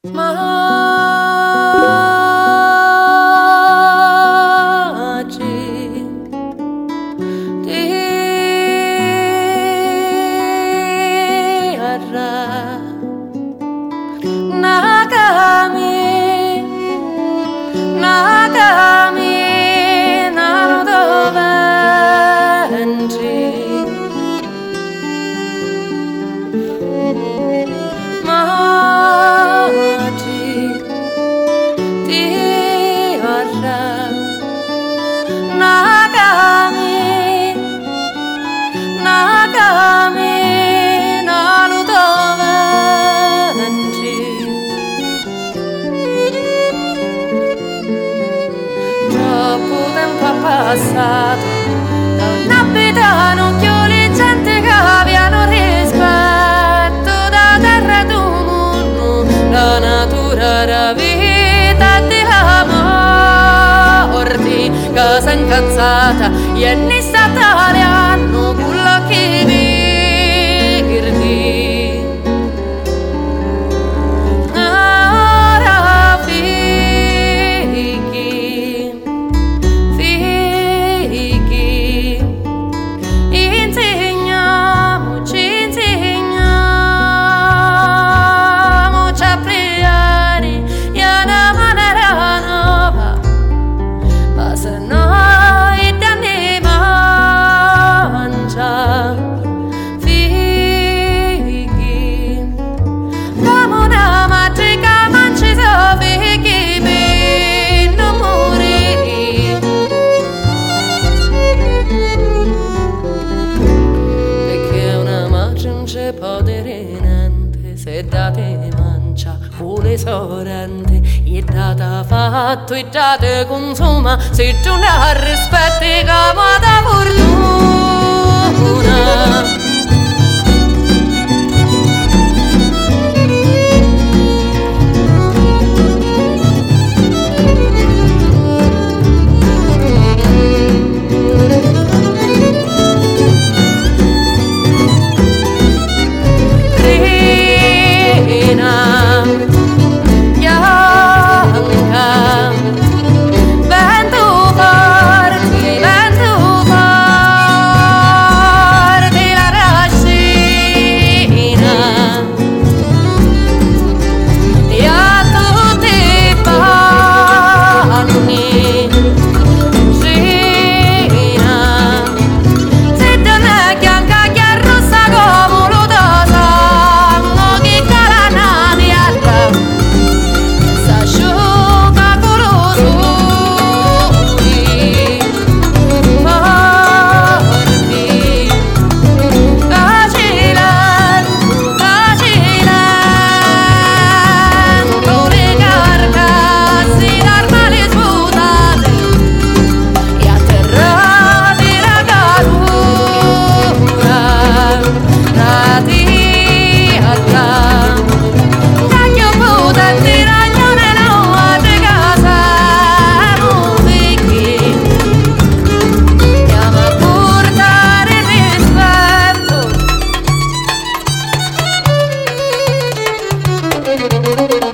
passato da un abitano chiuligente che abbiano rispetto da terra e d'un mondo, la natura, la vita di la morte, casa incazzata e ne sta tagliando quello che virdi. Se date mancia vuole sorrente e data fatto e date consuma, se tu ne rispetti come da fortuna.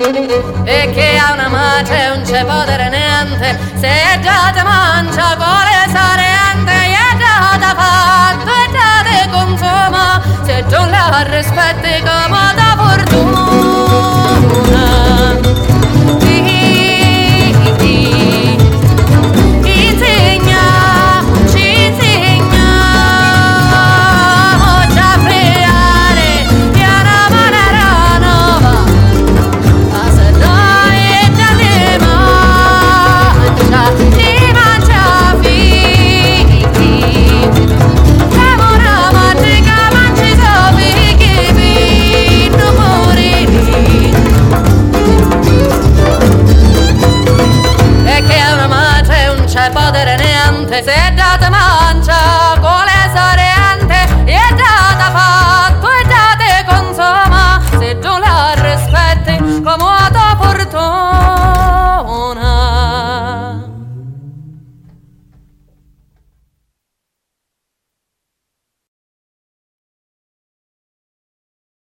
E che ha una mace non c'è potere niente, se già ti mangia vuole